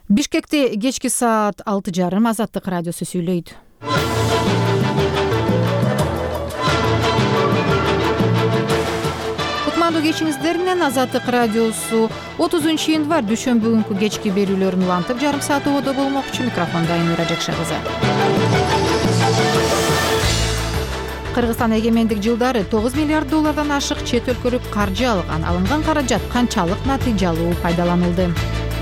Бишкекте кечки саат 6:30 Азаттык радиосу сүйлөйт. Кутмандуу кечиңиздер менен Азаттык радиосу 30-январь дүйшөмбү күнкү кечки берүүлөрүн улантып, жарым саат ободо болмокчу. Микрофонда Айнура Жакшы кызы. Кыргызстан эгемендик жылдары 9 миллиард доллардан ашык чет өлкөлүк каржы алган. Алынган каражат канчалык натыйжалуу пайдаланылды?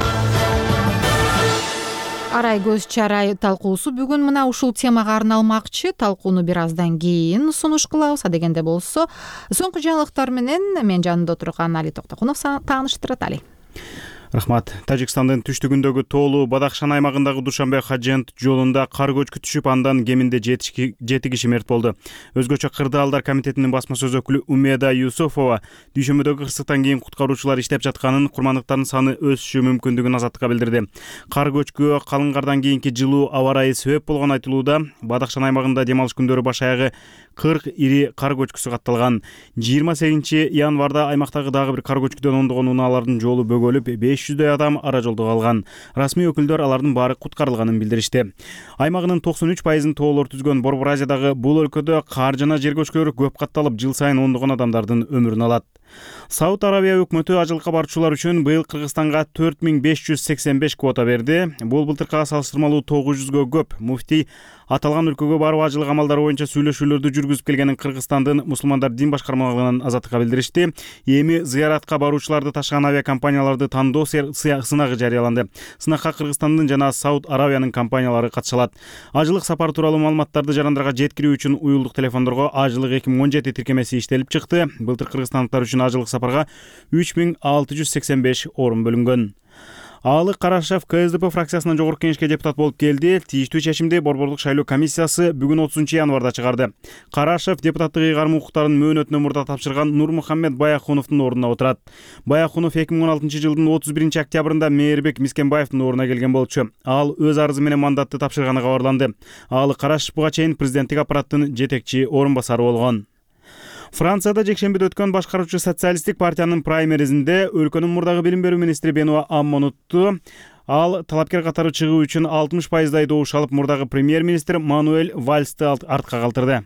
Арай көз чарай талкуусу бүгүн мына ушул темага арналмакчы. Талкууну бир аздан кийин сунуш кылабыз. Дегенде болсо, соңку жаңылыктар менен мен жанында отурган Али Токтокунов тааныштырат. Али. Рахмат. Тажикстандын түштүгүндөгү Тоолу Бадахшан аймагындагы Душанбе-Хаджент жолунда кар көчкү түшүп, андан кеминде 7 киши мерт болду. Өзгөчө Кырдаалдар комитетинин басма сөз өкүлү Умеда Юсуфова дүйшөмбүдөгү кырсыктан кийин куткаруучулар иштеп жатканын, курмандыктардын саны өсүшү мүмкүндүгүн Азаттыкка билдирди. Кар көчкүгө калың кардан кийинки жылуу аба ырайы себеп болгону айтылууда. Бадахшан аймагында дем алыш күндөрү баш аягы 40 ири кар көчкүсү катталган. 28 январда аймактагы дагы бир кар көчкүдөн ондогон унаалардын жолу бөгөлүп, 500 адам ара жолдо калган. Расмий өкүлдөр алардын баары куткарылганын билдиришти. Аймагынын 93% тоолор түзгөн Борбор Азиядагы бул өлкөдө кар жана жер көчкүлөрү көп катталып, жыл сайын ондогон адамдардын өмүрүн алат. Сауд Арабия өкмөтү ажылыкка баруучулар үчүн быйыл Кыргызстанга 4585 квота берди. Бул былтыркыга салыштырмалуу 900гө көп. Муфтий аталган өлкөгө барып ажылык амалдары боюнча сүйлөшүүлөрдү жүргүзүп келгенин Кыргызстандын мусулмандар дин башкармалыгынан Азаттыкка билдиришти. Эми зыяратка баруучуларды ташыган авиакомпанияларды тандоо сынагы жарыяланды. Сынакка Кыргызстандын жана Сауд Арабиянын компаниялары катышалат. Ажылык сапары тууралуу маалыматтарды жарандарга жеткирүү үчүн уюлдук телефондорго ажылык 2017 тиркемеси иштелип чыкты. Былтыр кыргызстандыктар үчүн ажылык сапарга 3685 орун бөлүнгөн. Аалы Карашев КСДП фракциясынан жогорку кеңешке депутат болуп келди. Тийиштүү чечимди Борборлук шайлоо комиссиясы бүгүн 30-январда чыгарды. Карашев депутаттык ыйгарым укуктарын мөөнөтүнөн мурда тапшырган Нурмухаммед Баяхуновдун ордуна отурат. Баяхунов 2016 жылдын 31 октябрында Мээрбек Мискенбаевдин ордуна келген болчу. Ал өз арызы менен мандатты тапшырганы кабарланды. Аалы Карашев буга чейин президенттик аппараттын жетекчи орун басары болгон. Францияда жекшембиде өткөн башкаруучу социалисттик партиянын праймеризинде өлкөнүн мурдагы билим берүү министри Бенуа Аммон утту. Ал талапкер катары чыгуу үчүн 60% добуш алып, мурдагы премьер-министр Мануэль Вальсты артка калтырды.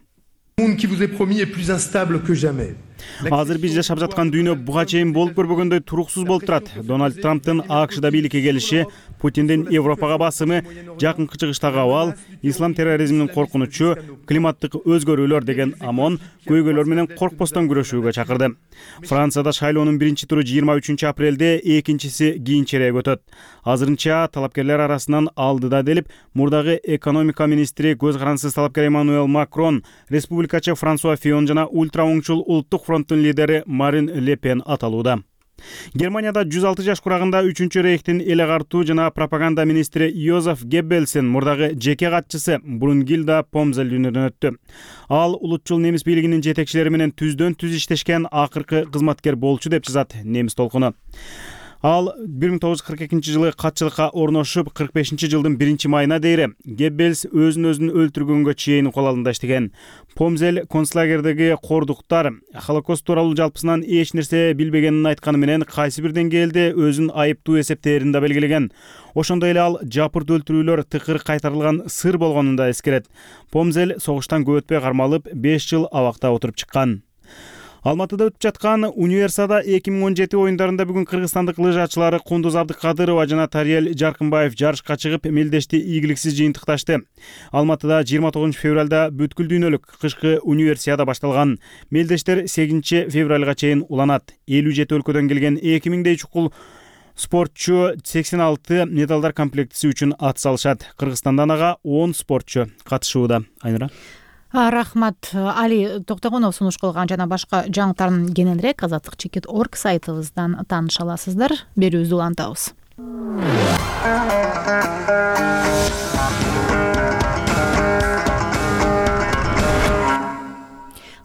Азыр биз жашап жаткан дүйнө буга чейин болуп көрбөгөндөй туруксуз болуп турат. Дональд Трамптын АКШда бийликке келиши, Путиндин Европага басымы, жакынкы чыгыштагы абал, ислам терроризминин коркунучу, климаттык өзгөрүүлөр деген Амон көйгөйлөр менен коркпостон күрөшүүгө чакырды. Францияда шайлоонун биринчи туру 23 апрелде, экинчиси кийинчерээк өтөт. Азырынча талапкерлер арасынан алдыда делип, мурдагы экономика министри көз карансыз талапкер Эммануэль Макрон, республикачы Франсуа Фион жана ультра оңчул улуттук фронттун лидери Марин Ле Пен аталууда. Германияда 106 жаш курагында 3-чү рейхтин эл агартуу жана пропаганда министри Йозеф Геббельсин мурдагы жеке катчысы Брунгильда Помзель дүйнөдөн өттү. Ал улутчул немис бийлигинин жетекчилери менен түздөн түз иштешкен акыркы кызматкер болчу деп жазат немис толкуну. Ал 1942 жылы катчылыкка орношуп, 45 жылдын 1-майына дейре Геббельс өзүн өлтүргөнгө чейин кол алдында иштеген. Помзель концлагердеги кордуктар Холокост тууралуу жалпысынан эч нерсе билбегенин айтканы менен кайсы бир деңгээлде өзүн айыптуу эсептээрин да белгилеген. Ошондой эле ал жапырт өлтүрүүлөр тыкыр кайтарылган сыр болгонун да эскерет. Помзель согуштан көп өтпөй кармалып, 5 жыл абакта отуруп чыккан. Алматыда өтүп жаткан Универсиада 2017 оюндарында бүгүн кыргызстандык лыжачылары Кундуз Абдыкадырова жана Тариел Жаркынбаев жарышка чыгып, мелдешти ийгиликсиз жыйынтыкташты. Алматыда 29 февралда бүткүл дүйнөлүк кышкы Универсиада башталган. Мелдештер 8 февралга чейин уланат. 57 өлкөдөн келген 2000дей чукул спортчу 86 медалдар комплектиси үчүн ат салышат. Кыргызстандан ага 10 спортчу катышууда. Айнура. Рахмат. Али Токтогунов сунуш кылган жана башка жаңылыктарын кененирээк azatlyk.org сайтыбыздан тааныша аласыздар. Берүүбүздү улантабыз.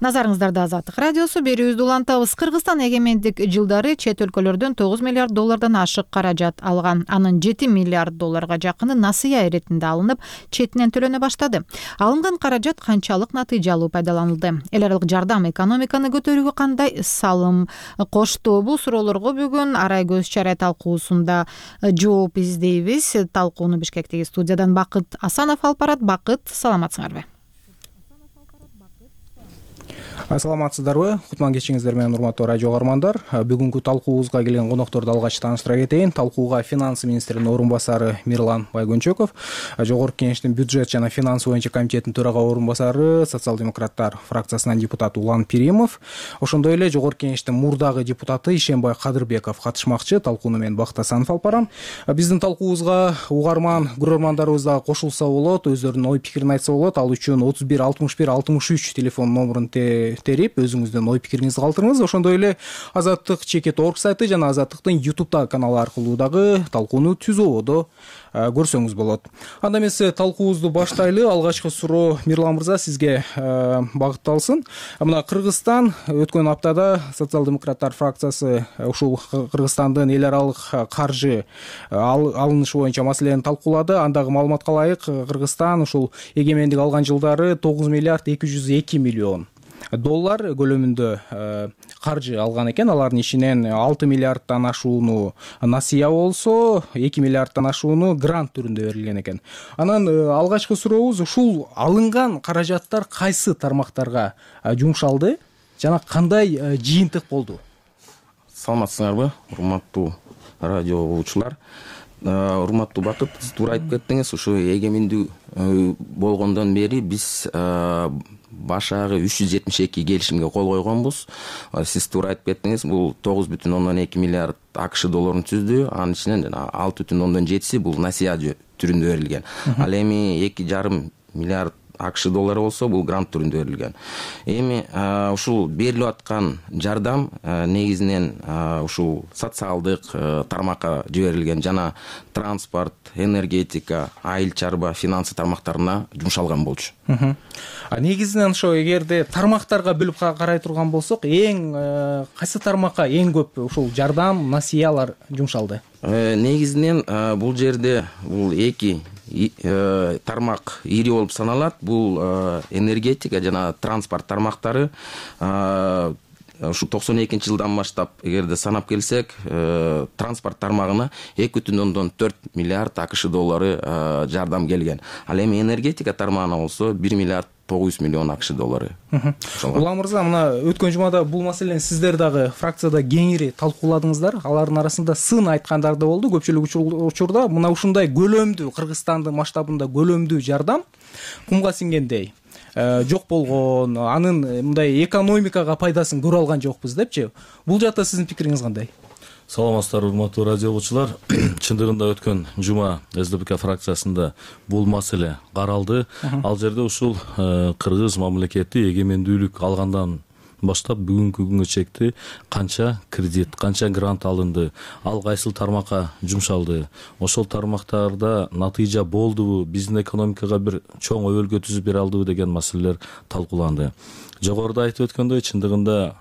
Назарыңыздарда Азаттык радиосу. Берүүбүздү улантабыз. Кыргызстан эгемендик жылдары чет өлкөлөрдөн 9 миллиард доллардан ашык каражат алган. Анын 7 миллиард долларга жакыны насыя иретинде алынып, четинен төлөнө баштады. Алынган каражат канчалык натыйжалуу пайдаланылды? Эл аралык жардам экономиканы көтөрүүгө кандай салым кошту? Бул суроолорго бүгүн Арай көз чарай талкуусунда жооп издейбиз. Талкууну Бишкектеги студиядан Бакыт Асанов алып барат. Бакыт, саламатсыңарбы? Саламатсыздарбы? Кутман кечиңиздер менен урматтуу радио каармандар. Бүгүнкү талкуубузга келген конокторду алгач тааныштыра кетейин. Талкууга финансы министринин орун басары Мирлан Байгөнчөков, Жогорку Кеңештин бюджет жана финансы боюнча комитетинин төрага орун басары социал-демократтар фракциясынан депутат Улан Пиримов, ошондой эле Жогорку Кеңештин мурдагы депутаты Ишенбай Кадырбеков катышмакчы. Талкууну мен Бакыт Асанов алып барам. Биздин талкуубузга угарман, көрөрмандарыбыз дагы кошулса болот, өздөрүнүн ой пикирин айтса болот. Ал үчүн 31 61 63 телефон номерун терип өзүңүздүн ой пикириңизди калтырыңыз. Ошондой эле Азаттык Чекит.орг сайты жана Азаттыктын YouTube'дагы каналы аркылуу дагы талкууну түз ободо көрсөңүз болот. Анда эмесе талкуубузду баштайлы. Алгачкы суроо Мирлан мырза сизге багытталсын. Мына Кыргызстан өткөн аптада социал-демократтар фракциясы ушул Кыргызстандын эл аралык каржы алынышы боюнча маселени талкуулады. Андагы маалыматка ылайык Кыргызстан ушул эгемендик алган жылдары 9 миллиард 202 миллион доллар көлөмүндө каржы алган экен. Алардын ичинен 6 миллиардтан ашууну насыя болсо, 2 миллиардтан ашууну грант түрүндө берилген экен. Анан алгачкы сурообуз ушул алынган каражаттар кайсы тармактарга жумшалды жана кандай жыйынтык болду? Саламатсыңарбы, урматтуу радио угуучулар? Урматтуу Бакыт, сиз туура айтып кеттиңиз. Ушу эгемендүү болгондон бери биз башагы 372 келишимге кол койгонбуз. Сиз туура айтып кеттиңиз, бул 9,2 миллиард АКШ долларын түздү. Анын ичинен жана 6,7 бул насыя түрүндө берилген. Ал эми 2,5 миллиард АКШ доллары болсо, бул грант түрүндө берилген. Эми ушул берилип аткан жардам негизинен ушул социалдык тармакка жиберилген жана транспорт, энергетика, айыл чарба, финансы тармактарына жумшалган болчу. Негизинен ошо эгерде тармактарга бөлүп карай турган болсок, кайсы тармакка эң көп ушул жардам, насыялар жумшалды? Негизинен бул жерде бул эки тармак ири болуп саналат. Бул энергетика жана транспорт тармактары. Ушу 92-жылдан баштап эгерде санап келсек, транспорт тармагына 2,4 миллиард АКШ доллары жардам келген. Ал эми энергетика тармагына болсо 1 миллиард 900 миллион АКШ доллары. Улан мырза, мына өткөн жумада бул маселени сиздер дагы фракцияда кеңири талкууладыңыздар. Алардын арасында сын айткандар да болду. Көпчүлүк учурда мына ушундай көлөмдүү, Кыргызстандын масштабында көлөмдүү жардам кумга сиңгендей жок болгон, анын мындай экономикага пайдасын көрө алган жокпуз депчи. Бул жакта сиздин пикириңиз кандай? Саламатсыздар, урматтуу радио угуучулар. Чындыгында өткөн жума СДПК фракциясында бул маселе каралды. Ал жерде ушул Кыргыз мамлекети эгемендүүлүк алгандан баштап бүгүнкү күнгө чейин канча кредит, канча грант алынды, ал кайсыл тармакка жумшалды, ошол тармактарда натыйжа болдубу, биздин экономикага бир чоң өбөлгө түзүп бере алдыбы деген маселелер талкууланды. Жогоруда айтып өткөндөй, чындыгында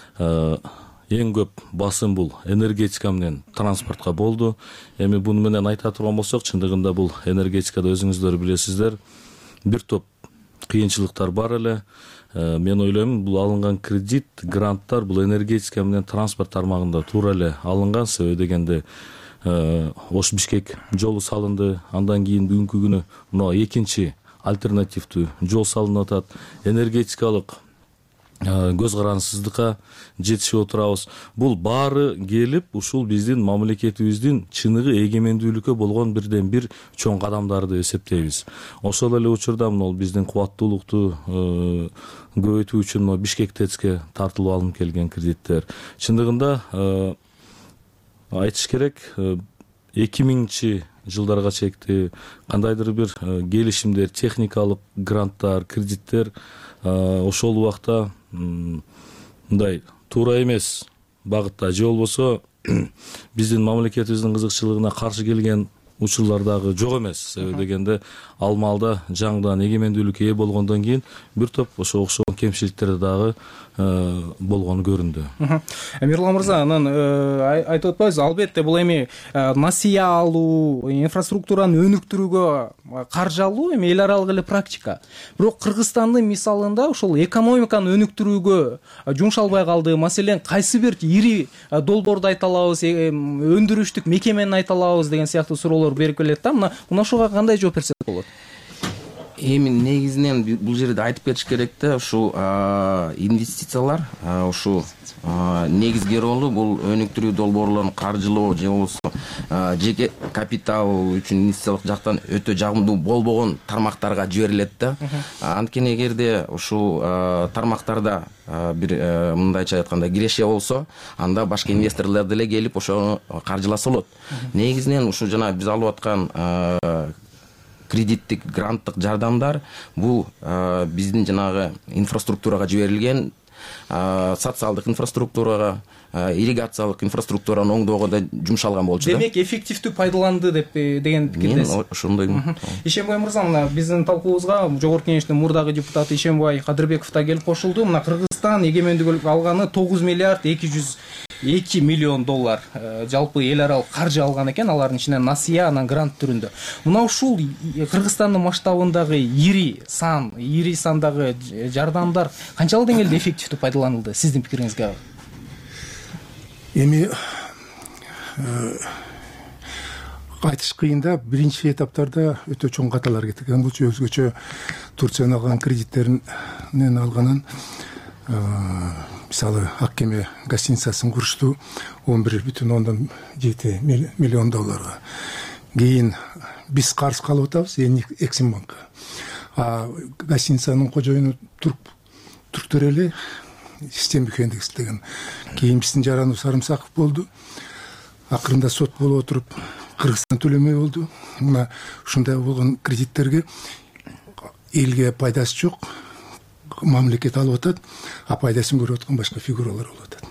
эң көп басым бул энергетика менен транспортко болду. Эми буну менен айта турган болсок, чындыгында бул энергетикада өзүңүздөр билесиздер, бир топ кыйынчылыктар бар эле. Мен ойлойм, бул алынган кредит, гранттар бул энергетика менен транспорт тармагында туура эле алынган. Себеби дегенде Ош-Бишкек жолу салынды. Андан кийин бүгүнкү күнү мына экинчи альтернативдүү жол салынып атат. Энергетикалык көз карансыздыкка жетишип отурабыз. Бул баары келип, ушул биздин мамлекетибиздин чыныгы эгемендүүлүккө болгон бирден бир чоң кадамдарды эсептейбиз. Ошол эле учурда мына биздин кубаттуулукту көбөйтүү үчүн Бишкек ТЭЦке тартылып алынып келген кредиттер. Чындыгында айтыш керек, 2000 жылдарга чейин кандайдыр бир келишимдер, техникалык гранттар, кредиттер ошол убакта мындай туура эмес багытта же болбосо биздин мамлекетибиздин кызыкчылыгына каршы келген учурлар дагы жок эмес. Себеби дегенде ал маалда жаңыдан эгемендүүлүккө ээ болгондон кийин бир топ ошо окшогон кемчиликтер дагы болгону көрүндү. Мирлан мырза, анан айтып атпайбыз, албетте бул эми насыя алуу, инфраструктураны өнүктүрүүгө каржы алуу эми эл аралык эле практика. Бирок Кыргызстандын мисалында ошол экономиканы өнүктүрүүгү жумшалбай калды. Маселен, кайсы бир ири долбоорду айта алабыз, өндүрүштүк мекемени айта алабыз деген сыяктуу суроолор берип келет да. Мына ошого кандай жооп берсек болот? Эми негизинен бул жерде айтып кетиш керек да, ушул инвестициялар, ушул негизги ролу бул өнүктүрүү долбоорлорун каржылоо же болбосо жеке капитал үчүн инвестициялык жактан өтө жагымдуу болбогон тармактарга жиберилет да. Анткени эгерде ушул тармактарда бир мындайча айтканда киреше болсо, анда башка инвесторлор деле келип ошону каржыласа болот. Негизинен ушул жана биз алып аткан кредиттик, гранттык жардамдар бул биздин жанагы инфраструктурага жиберилген, социалдык инфраструктурага, ирригациялык инфраструктураны оңдоого да жумшалган болчу да. Демек, эффективдүү пайдаланды деген пикирдесиз. Мен ошондоймун. Ишенбай мырза, мына биздин талкуубузга Жогорку Кеңештин мурдагы депутаты Ишенбай Кадырбеков да келип кошулду. Мына Кыргызстан эгемендүүлүк алганы 9 миллиард 202 миллион доллар жалпы эл аралык каржы алган экен, алардын ичинен насыя, анан грант түрүндө. Мына ушул Кыргызстандын масштабындагы ири сандагы жардамдар канчалык деңгээлде эффективдүү пайдаланылды сиздин пикириңизге? Эми айтыш кыйын да, биринчи этаптарда өтө чоң каталар кеткен болчу. Өзгөчө Турциянын алган кредиттеринен алганын, мисалы Ак кеме гостиницасын курушту 11,7 миллион долларга. Кийин биз карыз калып атабыз Эксимбанкка. Гостиницанын кожоюну түрктөр эле систем бүкендик деген. Кийин биздин Жаранов Сарымсаков болду. Акырында сот болуп отуруп Кыргызстан төлөмөй болду. Мына ушундай болгон кредиттерге элге пайдасы жок, мамлекет алып атат, пайдасын көрүп аткан башка фигуралар болуп атат.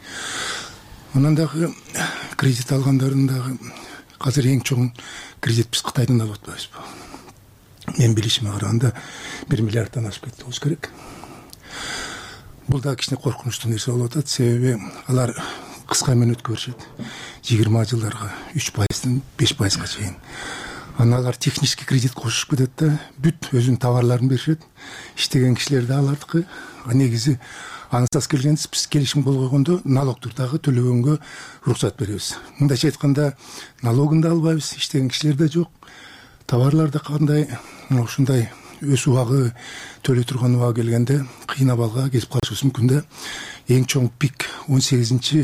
Анан дагы кредит алгандардын дагы азыр эң чоң кредит биз Кытайдан алып атпайбызбы? Мен билишиме караганда 1 миллиарддан ашып кетти болуш керек. Бул да кичине коркунучтуу нерсе болуп атат, себеби алар кыска мөөнөткө беришет. 20 жылдарга 3%-дан 5%-га чейин. Алар технический кредит кошуп кетет да, бүт өзүнүн товарларын беришет. Иштеген кишилерди алардыкы. Негизи анысыз келгенбиз, биз келишим кол койгондо налогтур дагы төлөгөнгө уруксат беребиз. Мындайча айтканда, налогун да албайбыз, иштеген кишилер да жок. Товарлар да кандай, ушундай өз убагы төлөй турган убагы келгенде кыйын абалга кетип калышыбыз мүмкүн да. Эң чоң пик 2018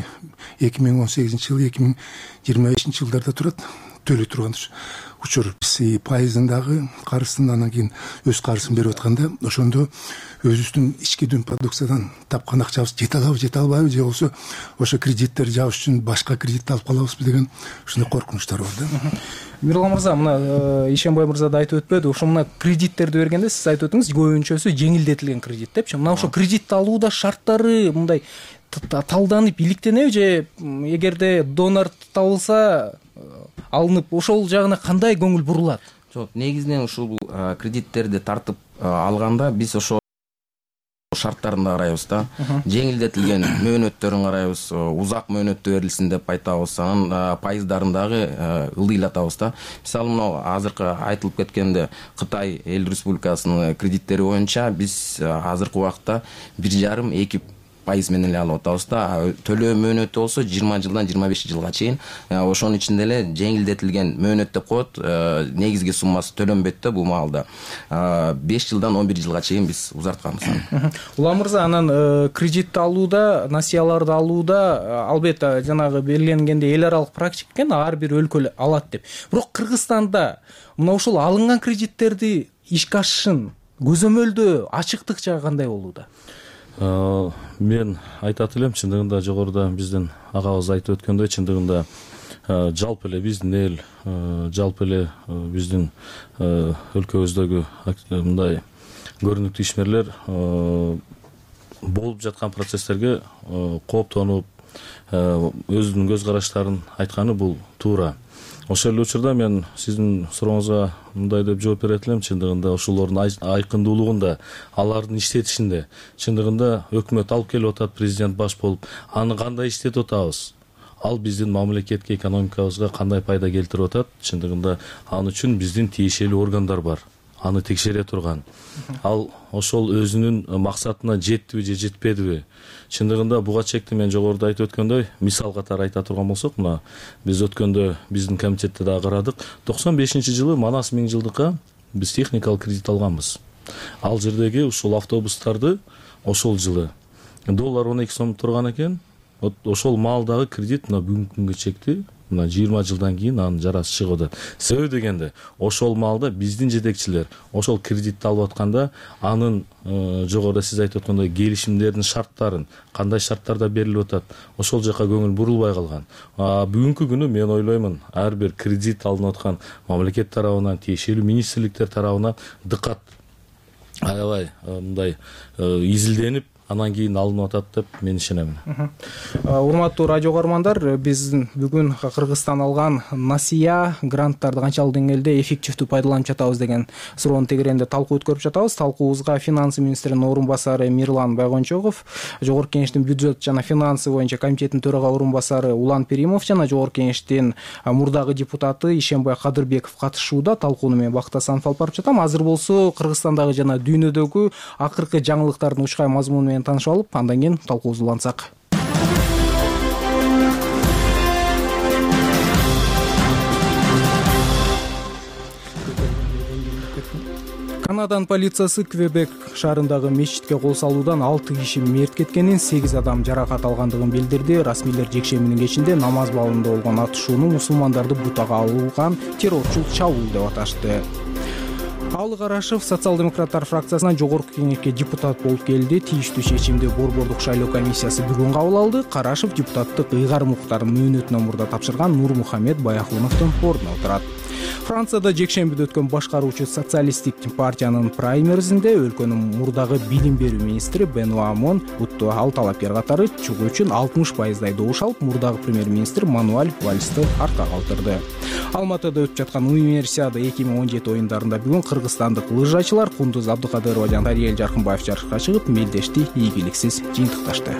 жыл, 2025 жылдарда турат. Төлөй турган учур биз пайызындагы карыздын анан кийин өз карызын берип атканда, ошондо өзүбүздүн ички дүн продукциядан тапкан акчабыз жете албайбы, же болбосо ошо кредиттер жабыш үчүн башка кредит алып калабызбы деген ушундай коркунучтар бар да. Мирлан мырза, мына Ишенбай мырза да айтып өтпөдү, ошо мына кредиттерди бергенде сиз айтып өтүңүз, көбүнчөсү жеңилдетилген кредит депчи. Мына ошо кредитти алууда шарттары мындай талданып иликтенеби, же эгерде донор табылса алынып, ошол жагына кандай көңүл бурулат? Жок, негизинен ушул кредиттерди тартып алганда биз ошо шарттарын карайбыз да. Жеңилдетилген мөөнөттөрүн карайбыз, узак мөөнөттө берилсин деп айтабыз, анан пайыздарын дагы ылдыйлатабыз да. Мисалы, мына азыркы айтылып кеткенде Кытай эл республикасынын кредиттери боюнча биз азыркы убакта 1,5-2% менен эле алып атабыз да. Төлөө мөөнөтү болсо 20 жылдан 25 жылга чейин. Ошонун ичинде эле жеңилдетилген мөөнөт деп коет. Негизги суммасы төлөнбөйт да бул маалда. 5 жылдан 11 жылга чейин биз узартканбыз. Улам мырза, анан кредит алууда, насыяларды алууда албетте жанагы белгиленгендей эл аралык практика экен, ар бир өлкө алат деп. Бирок Кыргызстанда мына ушул алынган кредиттерди ишке ашышын көзөмөлдөө ачыктык жагы кандай болууда? Мен айтат элем, чындыгында жогоруда биздин агабыз айтып өткөндөй, чындыгында жалпы эле биздин эл, жалпы эле биздин өлкөбүздөгү мындай көрүнүктүү ишмерлер болуп жаткан процесстерге кооптонуп, өзүнүн көз караштарын айтканы бул туура. ошол эле учурда мен сиздин сурооңузга мындай деп жооп берет элем. Чындыгында ошолордун айкындуулугунда, алардын иштетишинде чындыгында өкмөт алып келип атат, президент баш болуп, аны кандай иштетип атабыз? Ал биздин мамлекетке, экономикабызга кандай пайда келтирип атат? Чындыгында аны үчүн биздин тиешелүү органдар бар. Аны текшере турган. Ал ошол өзүнүн максатына жеттиби же жетпедиби? Чындыгында буга чекти мен жогоруда айтып өткөндөй, мисал катары айта турган болсок, мына биз өткөндө биздин комитетте дагы карадык. 95-жылы Манас 1000 жылдыкка биз техникалык кредит алганбыз. Ал жердеги ушул автобустарды ошол жылы доллар 12 сом турган экен. Ошол маалдагы кредит мына бүгүнкү күнгө чекти. Мына 20 жылдан кийин анын жарасы чыгып атат. Себеби дегенде, ошол маалда биздин жетекчилер ошол кредитти алып атканда, анын жогоруда сиз айтып аткандай келишимдердин шарттарын, кандай шарттарда берилип атат, ошол жака көңүл бурулбай калган. Бүгүнкү күнү мен ойлоймун, ар бир кредит алынып аткан мамлекет тарабынан, тиешелүү министрликтер тарабынан дыкат аябай мындай изилденип, анан кийин алынып атат деп мен ишенем. Урматтуу радио көрөрмандар, биз бүгүн Кыргызстан алган насыя гранттарды канчалык деңгээлде эффективдүү пайдаланып жатабыз деген суроонун тегерегинде талкуу өткөрүп жатабыз. Талкуубузга финансы министринин орун басары Мирлан Байгончоков, Жогорку Кеңештин бюджет жана финансы боюнча комитеттин төрага орун басары Улан Перимов жана Жогорку Кеңештин мурдагы депутаты Ишембай Кадырбеков катышууда. Талкууну мен Бакыт Асанов алып барып жатам. Азыр болсо Кыргызстандагы жана дүйнөдөгү акыркы жаңылыктардын учкай мазмуну менен таанышып алып, андан кийин талкуубузду улантсак. Канаданын полициясы Квебек шаарындагы мечитке кол салуудан 6 киши мерт кеткенин, 8 адам жаракат алгандыгын билдирди. Расмийлер жекшембинин кечинде намаз балында болгон атышууну мусулмандарды бутага алган террорчул чабуул деп аташты. Аалы Карашев социал-демократтар фракциясынан Жогорку Кеңешке депутат болуп келди. Тийиштүү чечимди Борбордук шайлоо комиссиясы бүгүн кабыл алды. Карашев депутаттык ыйгарым укуктарын мөөнөтүнөн мурда тапшырган Нур Мухаммед Баяхуновдун ордуна отурат. Францияда жекшембиде өткөн башкаруучу социалисттик партиянын праймеризинде өлкөнүн мурдагы билим берүү министри Бенуа Амон утту. Ал талапкер катары чыгуу үчүн 60% добуш алып, мурдагы премьер-министр Мануэль Вальсты артка калтырды. Алматыда өтүп жаткан Универсиада 2017 оюндарында бүгүн кыргызстандык лыжачылар Кундуз Абдыкадырова жана Тариел Жаркынбаев жарышка чыгып, мелдешти ийгиликсиз жыйынтыкташты.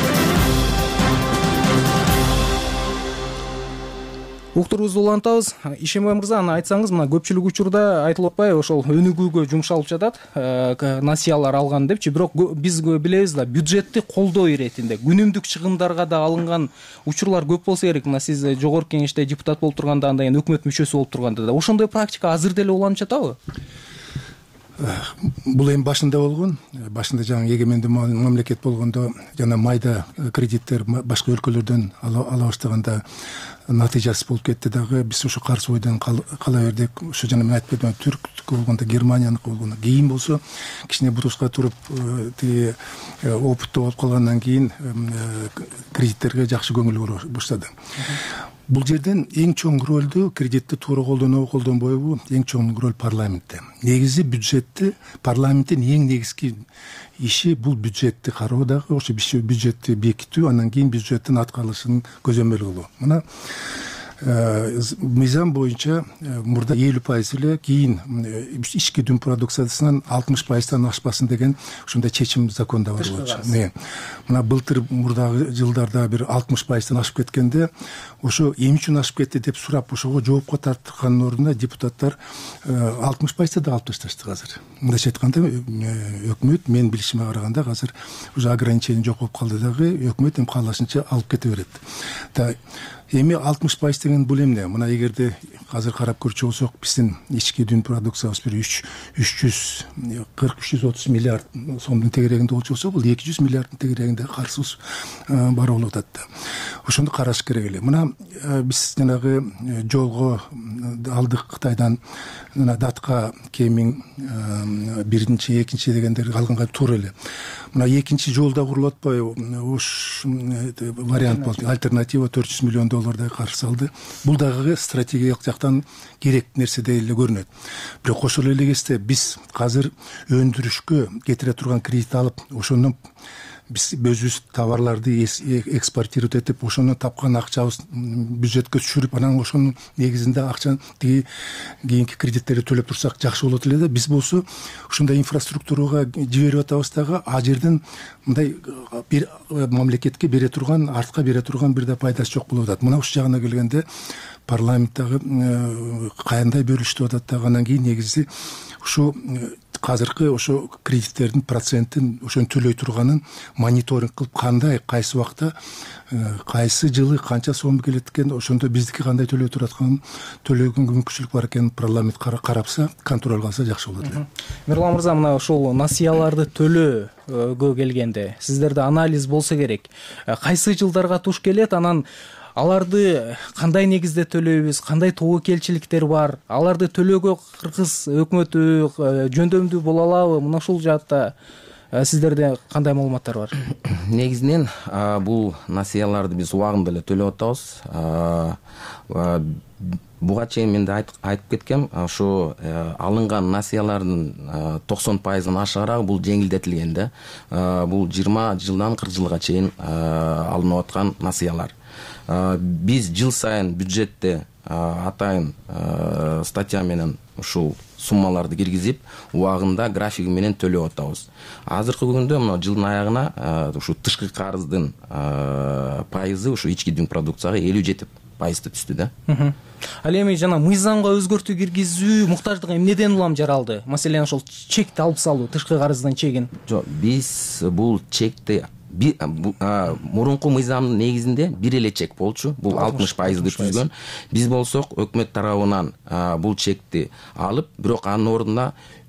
Уктурубузду улантабыз. Ишембай мырза, аны айтсаңыз, мына көпчүлүк учурда айтылып атпай, ошол өнүгүүгө жумшалып жатат, насыялар алган депчи. Бирок биз билебиз да, бюджетти колдоо иретинде күнүмдүк чыгымдарга да алынган учурлар көп болсо керек. Мына сиз Жогорку Кеңеште депутат болуп турганда, андан кийин өкмөт мүчөсү болуп турганда да ошондой практика азыр деле уланып жатабы? Бул эми башында болгон, башында жаңы эгемендүү мамлекет болгондо жана майда кредиттер башка өлкөлөрдөн ала баштаганда натыйжасы болуп кетти дагы. Биз ошо каршы ойдон кала бердик. Ошо жана мен айтып кетем, түрк болгондо, Германияныкы болгондо, кийин болсо кичине бутушка туруп, тиги опыттуу болуп калгандан кийин кредиттерге жакшы көңүл бура баштады. Бул жерден эң чоң ролду кредитти туура колдонбойбу, эң чоң роль парламентте. Негизи бюджетти, парламенттин эң негизги иши бул бюджетти кароо дагы, ошо бюджетти бекитүү, андан кийин бюджеттин аткарылышын көзөмөл кылуу. Мына мыйзам боюнча мурда 50% эле, кийин ички дүң продукциясынан 60%-тан ашпасын деген ушундай чечим законда бар болчу. Мына былтыр мурдагы жылдарда бир 60%-тан ашып кеткенде, ошо эмне үчүн ашып кетти деп сурап, ошого жоопко тарткандын ордуна депутаттар 60% да алып ташташты азыр. Мындайча айтканда, өкмөт мен билишиме караганда азыр уже ограничение жок болуп калды дагы, өкмөт эми каалашынча алып кете берет. Эми 60% деген бул эмне? Мына эгерде азыр карап көрчү болсок, биздин ички дүң продукциябыз бир 340-330 миллиард сомдун тегерегинде болчу болсо, бул 200 миллиарддын тегерегинде карсыз бар болуп атат. Ошону караш керек эле. Мына биз жанагы жолго алдык Кытайдан датка кемиң биринчи, экинчи дегендер алганга туура эле. Мына экинчи жолда курулуп атпай, ош вариант болду. Альтернатива $400 миллион каршы салды. Бул дагы стратегиялык жактан керек нерсе эле көрүнөт. Бирок ошол эле кезде биз азыр өндүрүшкө кетире турган кредит алып, ошондон биз өзүбүз товарларды экспортировать этип ошону тапкан акчабыз бюджетке түшүрүп анан ошонун негизинде акчаны кийинки кредиттерди төлөп турсак жакшы болот эле да. Биз болсо ушундай инфраструктурага жиберип атабыз дагы а жерден мындай бир мамлекетке бере турган, артка бере турган бир да пайдасы жок болуп атат. Мына ушул жагына келгенде парламенттагы кандай бөлүштүп атат дагы анан кийин негизи ушу азыркы ошо кредиттердин процентин ошону төлөй турганын мониторинг кылып кандай кайсы убакта кайсы жылы канча сом келет экен, ошондо биздики кандай төлөй туратканын төлөгөнгө мүмкүнчүлүк бар экенин парламент карапса, контроль кылса жакшы болот эле. Мирлан мырза, мына ушул насыяларды төлөөгө келгенде сиздерде анализ болсо керек. Кайсы жылдарга туш келет, анан аларды кандай негизде төлөйбүз, кандай тобокелчиликтер бар, аларды төлөөгө кыргыз өкмөтү жөндөмдүү боло алабы? Мына ушул жаатта сиздерде кандай маалыматтар бар? Негизинен бул насыяларды биз убагында эле төлөп атабыз. Буга чейин мен да айтып кеткем, ошо алынган насыялардын 90%-ын ашыгыраак бул жеңилдетилген да. Бул 20 жылдан 40 жылга чейин алынып аткан насыялар. Биз жыл сайын бюджетте атайын статья менен ушул суммаларды киргизип, убагында графиги менен төлөп атабыз. Азыркы күндө мына жылдын аягына ушу тышкы карыздын пайызы ушу ички дүң продукцияга 57% түштү да. Ал эми жана мыйзамга өзгөртүү киргизүү муктаждыгы эмнеден улам жаралды? Маселен, ошол чекти алып салуу, тышкы карыздын чегин. Жок, биз бул чекти мурунку мыйзамдын негизинде бир эле чек болчу. Бул 60% түзгөн. Биз болсок өкмөт тарабынан бул чекти алып, бирок анын ордуна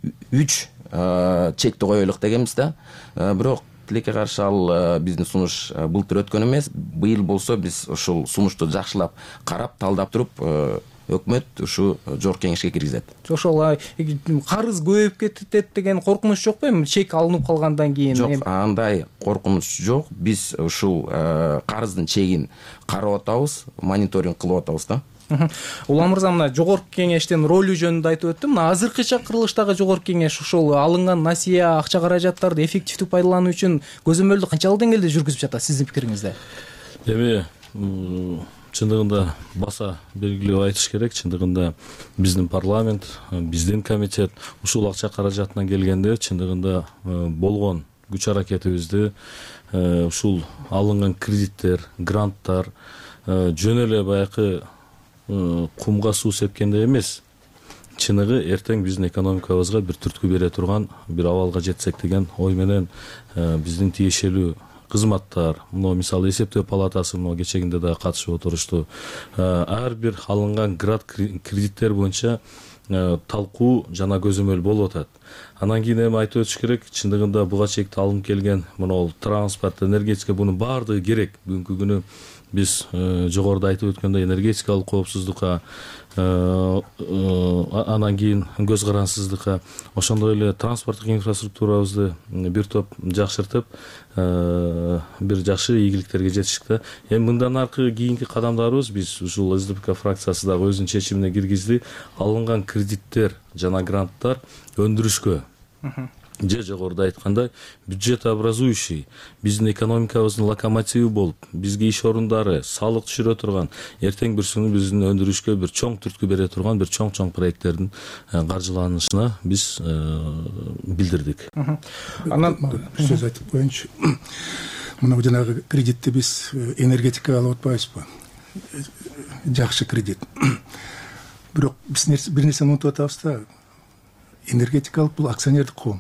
3 чекти коелук дегенбиз да. Бирок тилекке каршы ал биздин сунуш былтыр өткөн эмес. Быйыл болсо биз ушул сунушту жакшылап карап, талдап туруп өкмөт ушу жогорку кеңешке киргизет. Ошол карыз көбөйүп кетет деген коркунуч жокпу? Эми чек алынып калгандан кийин? Жок, андай коркунуч жок. Биз ушул карыздын чегин карап атабыз, мониторинг кылып атабыз да. Улан мырза, мына жогорку кеңештин ролу жөнүндө айтып өттүм. Мына азыркы чакырылыштагы жогорку кеңеш ушул алынган насыя, акча каражаттарды эффективдүү пайдалануу үчүн көзөмөлдү канчалык деңгээлде жүргүзүп жатат сиздин пикириңизде? Эми чындыгында баса белгилеп айтыш керек. Чындыгында биздин парламент, биздин комитет ушул акча каражатынан келгенде чындыгында болгон күч аракетибизди ушул алынган кредиттер, гранттар жөн эле баягы кумга суу сепкенде эмес, чыныгы эртең биздин экономикабызга бир түрткү бере турган бир абалга жетсек деген ой менен биздин тиешелүү кызматтар, мына мисалы эсептөө палатасы мына кечегинде да катышып отурушту. Ар бир алынган кредиттер боюнча талкуу жана көзөмөл болуп атат. Анан кийин эми айтып өтүш керек, чындыгында буга чекти алынып келген мына транспорт, энергетика бунун баардыгы керек. Бүгүнкү күнү биз жогоруда айтып өткөндөй энергетикалык коопсуздукка, анан кийин көз карансыздыкка, ошондой эле транспорттук инфраструктурабызды бир топ жакшыртып, бир жакшы ийгиликтерге жетиштик да. Эми мындан аркы кийинки кадамдарыбыз биз ушул СДПК фракциясы дагы өзүнүн чечимине киргизди. Алынган кредиттер жана гранттар өндүрүшкө же жогоруда айткандай бюджет образующий, биздин экономикабыздын локомотиви болуп, бизге иш орундары, салык түшүрө турган, эртең бир күнү биздин өндүрүшкө бир чоң түрткү бере турган бир чоң проекттердин каржыланышына биз билдирдик. Анан сөз айтып коеюнчу. Мына жанагы кредитти биз энергетикага алып атпайбызбы? Жакшы кредит. Бирок биз бир нерсени унутуп атабыз да. Энергетикалык бул акционердик коом.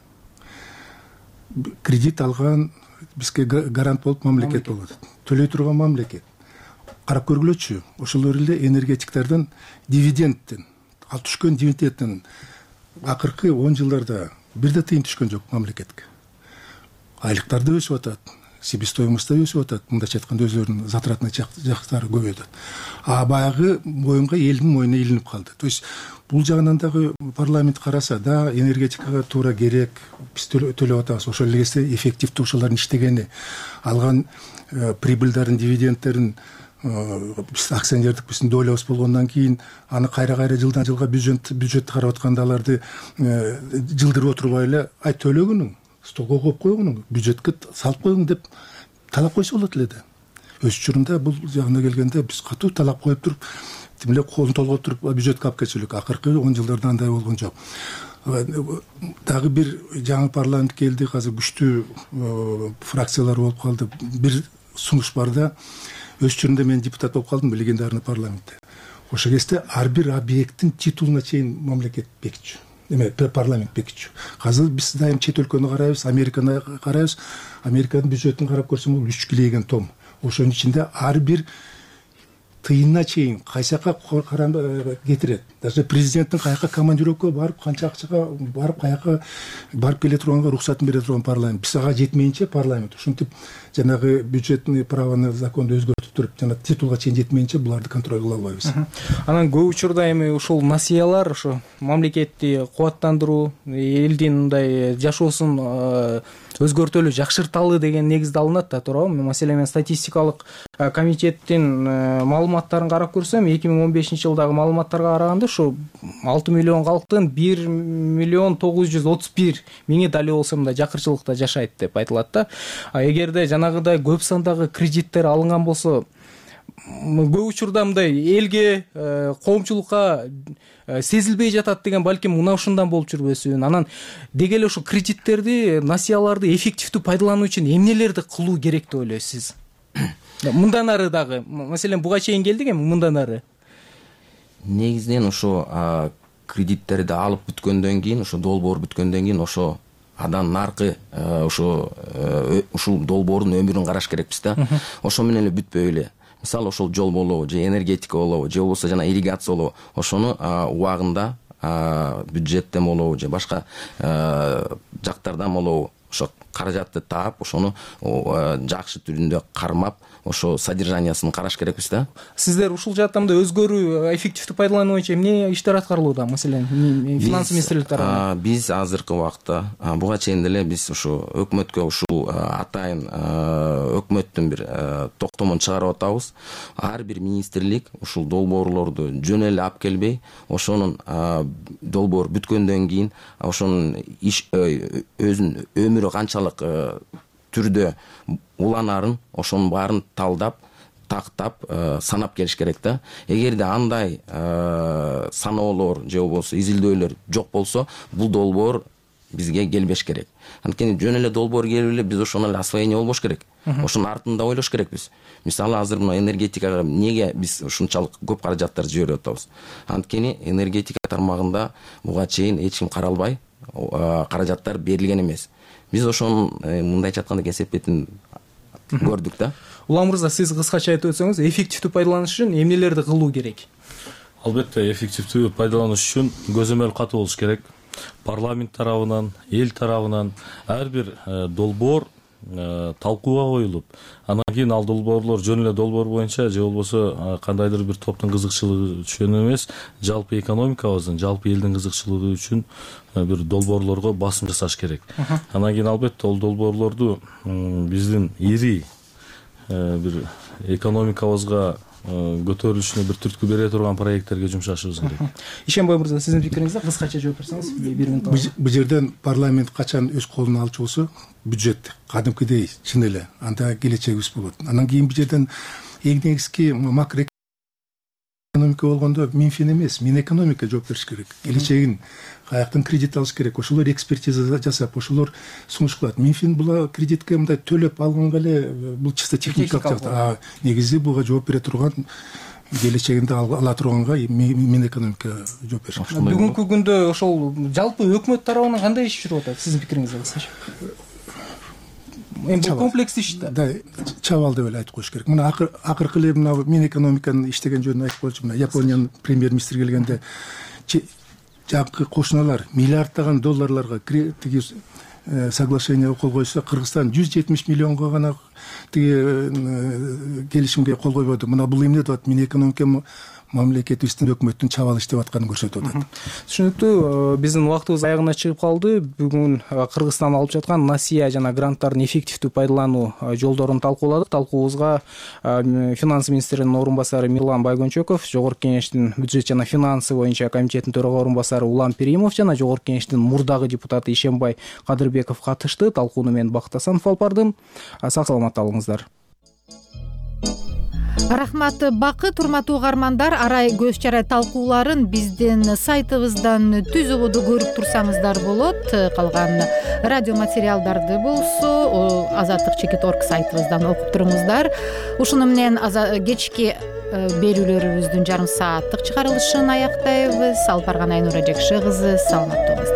Кредит алган бизге гарант болуп мамлекет болот. Төлөй турган мамлекет. Карап көргүлөчү, ошол эле энергетиктердин дивидендтен, ал түшкөн дивидендтен акыркы 10 жылдарда бир да тыйын түшкөн жок мамлекетке. Айлыктар да өсүп атат, себестоимость да өсүп атат, мындайча айтканда өздөрүнүн затратный жактары көбөйүп атат. А баягы моюнга элдин моюнуна илинип калды. То есть бул жагынан дагы парламент караса да, энергетикага туура керек, биз төлөп атабыз. Ошол эле кезде эффективдүү ошолордун иштегени, алган прибыльдарын, дивидендтерин биз акционердик биздин долябыз болгондон кийин аны кайра жылдан жылга бюджетти карап атканда аларды жылдырып отурбай эле төлөгүнүң столго коюп койгуң, бюджетке салып койгуң деп талап койсо болот эле да. Өз учурунда бул жагына келгенде биз катуу талап коюп туруп, тим эле колун толгоп туруп бюджетке алып кетчүлүк. Акыркы 10 жылдарда андай болгон жок. Дагы бир жаңы парламент келди, азыр күчтүү фракциялар болуп калды. Бир сунуш бар да, өз учурунда мен депутат болуп калдым легендарный парламентте. Ошол кезде ар бир объекттин титулуна чейин мамлекет бекитчү. Парламент бекитчү. Азыр биз дайым чет өлкөнү карайбыз, Американы карайбыз. Американын бюджетин карап көрсөм, бул 3 килеген том. Ошонун ичинде ар бир тыйынына чейин кайсака кетирет. Даже президенттин каяка командировка барып, канча акчага барып, каяка барып келе турганга уруксатын бере турган парламент. Биз ага жетмейинче парламент ушинтип жанагы бюджетный правоны законду өзгөртүп туруп, жана титулга чейин жетмейинче буларды контроль кыла албайбыз. Анан көп учурда эми ушул насыялар ошо мамлекетти кубаттандыруу, элдин мындай жашоосун өзгөртөлү, жакшырталы деген негизде алынат да, туурабы? Маселен, мен статистикалык комитеттин маалыматтарын карап көрсөм, 2015 жылдагы маалыматтарга караганда ушу 6 миллион калктын 1 миллион 931 миңи дали болсо мындай жакырчылыкта жашайт деп айтылат да. Эгерде жанагыдай көп сандагы кредиттер алынган болсо, көп учурда мындай элге, коомчулукка сезилбей жатат деген балким мына ушундан болуп жүрбөсүн. Анан деги эле ушул кредиттерди, насыяларды эффективдүү пайдалануу үчүн эмнелерди кылуу керек деп ойлойсуз? Мындан ары дагы, маселен, буга чейин келдик, эми мындан ары. Негизинен ошо кредиттерди алып бүткөндөн кийин, ошо долбоор бүткөндөн кийин, ошо адан наркы ушул долбоордун өмүрүн караш керекпиз да. Ошо менен эле бүтпөй эле. Мисалы, ошол жол болобу, же энергетика болобу, же болбосо жана ирригация болобу, ошону убагында бюджеттен болобу, же башка жактардан болобу, ошо каражатты таап, ошону жакшы түрүндө кармап, ошо содержаниясын караш керекпиз да. Сиздер ушул жактамда өзгөрүү, эффективдүү пайдалануу боюнча эмне иштер аткарылууда? Маселен, финанс министрлик тарабынан. Биз азыркы убакта буга чейин деле биз ушу өкмөткө ушул атайын өкмөттүн бир токтомун чыгарып атабыз. Ар бир министрлик ушул долбоорлорду жөн эле алып келбей, ошонун долбоор бүткөндөн кийин ошонун өзүнүн өмүрү канчалык түрдө уланарын, ошонун баарын талдап, тактап, санап келиш керек да. Эгерде андай саноолор же болбосо изилдөөлөр жок болсо, бул долбоор бизге келбеш керек. Анткени жөн эле долбоор келип эле биз ошону эле освоение болбош керек. Ошонун артында ойлош керекпиз. Мисалы, азыр мына энергетикага эмнеге биз ушунчалык көп каражаттар жиберип атабыз? Анткени энергетика тармагында буга чейин эч ким каралбай, каражаттар берилген эмес. Биз ошонун мындайча айтканда кесепетин көрдүк да. Улам мырза, сиз кыскача айтып өтсөңүз, эффективдүү пайдаланыш үчүн эмнелерди кылуу керек? Албетте, эффективдүү пайдаланыш үчүн көзөмөл катуу болуш керек. Парламент тарабынан, эл тарабынан ар бир долбоор талкууга коюлуп, анан кийин ал долбоорлор жөн эле долбоор боюнча же болбосо кандайдыр бир топтун кызыкчылыгы үчүн эмес, жалпы экономикабыздын, жалпы элдин кызыкчылыгы үчүн бир долбоорлорго басым жасаш керек. Анан кийин албетте ол долбоорлорду биздин ири бир экономикабызга көтөрүлүшүнө бир түрткү бере турган проекттерге жумшашыбыз керек. Ишенбай мырза, сиздин пикириңизде кыскача жооп берсеңиз, 1 минут. Бул жерден парламент качан өз колуна алчу болсо, бюджет кадимкидей чын эле анда келечегибиз болот. Анан кийин бул жерден эң негизги макроэкономика болгондо Минфин эмес, Минэкономика жооп бериш керек. Келечегин каяктан кредит алыш керек, ошолор экспертиза жасап, ошолор сунуш кылат. Минфин була кредитке мындай төлөп алганга эле бул чисто техникалык жакта. Негизи буга жооп бере турган, келечегинде ала турганга Минэкономика жооп бериш керек. Бүгүнкү күндө ошол жалпы өкмөт тарабынан кандай иш жүрүп атат? Сиздин пикириңизде кыскача. Бул комплекс иш да. Чабал деп эле айтып коюш керек. Мына акыркы эле мына Минэкономиканын иштеген жөнүндө айтып коечу. Мына Япониянын премьер-министри келгенде жакы кошуналар миллиарддаган долларларга тиги соглашениеге кол койсо, Кыргызстан 170 миллионго гана тиги келишимге кол койбоду. Мына бул эмне деп атат? Минэкономика мамлекетибиздин өкмөттүн чабал иштеп атканын көрсөтүп атат. Түшүнүктүү. Биздин убактыбыз аягына чыгып калды. Бүгүн Кыргызстан алып жаткан насыя жана гранттардын эффективдүү пайдалануу жолдорун талкууладык. Талкуубузга финанс министринин орун басары Мирлан Байгөнчөков, Жогорку Кеңештин бюджет жана финансы боюнча комитетинин төрага орун басары Улам Перимов жана Жогорку Кеңештин мурдагы депутаты Ишембай Кадырбеков катышты. Талкууну мен Бакыт Асанов алып бардым. Сак саламатта болуңуздар. Рахмат Бакыт. Урматтуу угармандар, арай көз чарай талкууларын биздин сайтыбыздан түзүүбүдү көрүп турсаңыздар болот. Калган радио материалдарды болсо Азаттык.org сайтыбыздан окуп туруңуздар. Ушуну менен кечки берүүлөрүбүздүн жарым сааттык чыгарылышын аяктайбыз. Алып барган Айнура Жакшы кызы саламаттуу болуңуздар.